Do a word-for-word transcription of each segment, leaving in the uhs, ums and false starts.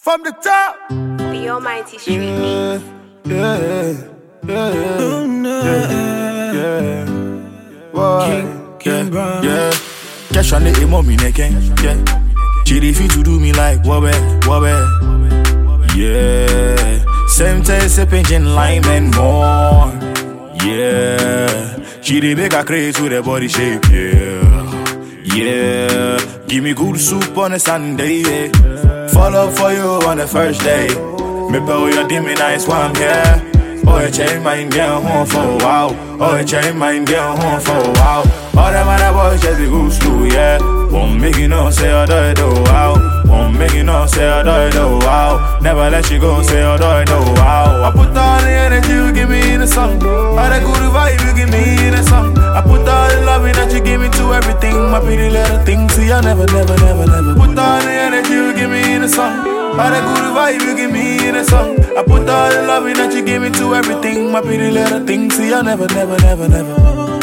From the top. The Almighty Street Yeah, Beats. yeah, yeah, yeah, yeah. Boy, King yeah, yeah. Cash on the emo me neken, yeah. She refuse to do me like wobbe, wobbe. Yeah, same taste, sipping gin, lime and more. Yeah, she dey make her craze with her body shape, yeah. Yeah, give me good soup on a Sunday, yeah. Fall up for you on the first day. Me pay your dimmy nice one, yeah. Oh, you change mind, get home for a while. Oh, you change mind, get home for a while. All them other boys just be good slow, yeah. Won't make you know, say I do it, oh, wow. Won't make you know, say I do it, oh, wow. Never let you go, say I do it, oh, wow. I put all the energy you give me in the song. All the good vibe you give me in the song. I put all the loving that you give me to everything. My pretty little thing, see I never, never, never, never. Put all the energy you give me in the song. All the good vibe you give me in the song. I put all the loving that you give me to everything. My pretty little thing, see I never, never, never, never.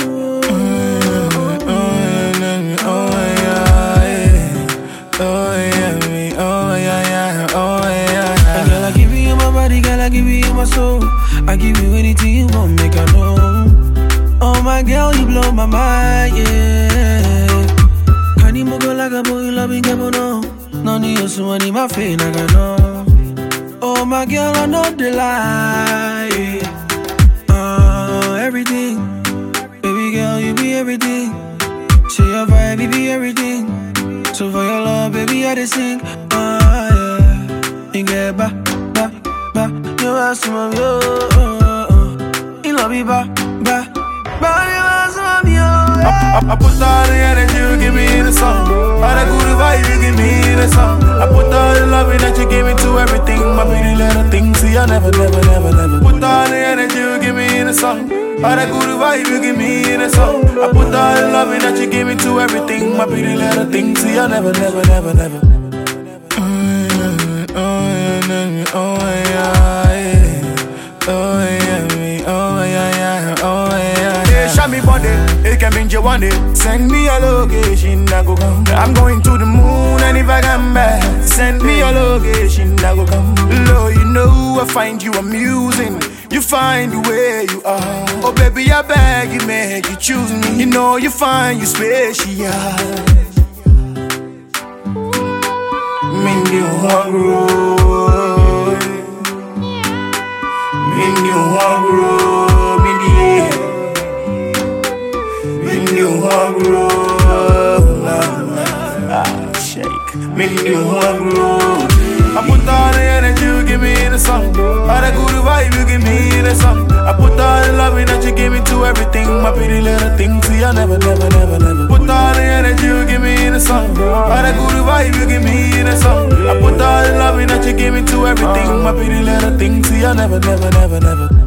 Girl, I give you my body, girl, I give you my soul. I give you anything you want, make I know. Oh my girl, you blow my mind, yeah. Can you move like a boy, loving girl, no? No need you, so I need my face, I got no. Oh my girl, I know the lie. Uh, everything, baby girl, you be everything. Say your vibe, you be everything. So for your love, baby, I just sing. Ah, yeah. You get ba, ba, ba. You ask me, yo. You love me, ba, ba, ba. You ask me, yo. I, I, I put all the energy you give me in the song. All the good vibe you give me in the song. I put all the loving that you give me to everything. My pretty little thing, see I never, never, never, never. Put all the energy you give me in the song. All the good vibe you give me in the song. I put all the loving that you give me to everything. My pretty little thing, see I never, never, never, never. Oh yeah, oh yeah, oh yeah, oh yeah, oh yeah. Hey, show me body, it can be one day. Send me a location, I go come. I'm going to the moon, and if I come back, send me a location, I go come. Lord, you know I find you amusing. You find the way you are. Oh baby, I beg you, make you choose me. You know you find you special. Mean you want grow. Mean you want grow. Mean you. Mean you want grow. Ah, shake. Mean you want grow. I put all the energy you give me in the song. All the good vibe you give me in the song. I put all the loving that you give me to everything. My pretty little thing, see I never, never, never, never. Put all the energy you give me in the song. All the good vibe you give me in the song. I put all the loving that you give me to everything. My pretty little thing, see I never, never, never, never.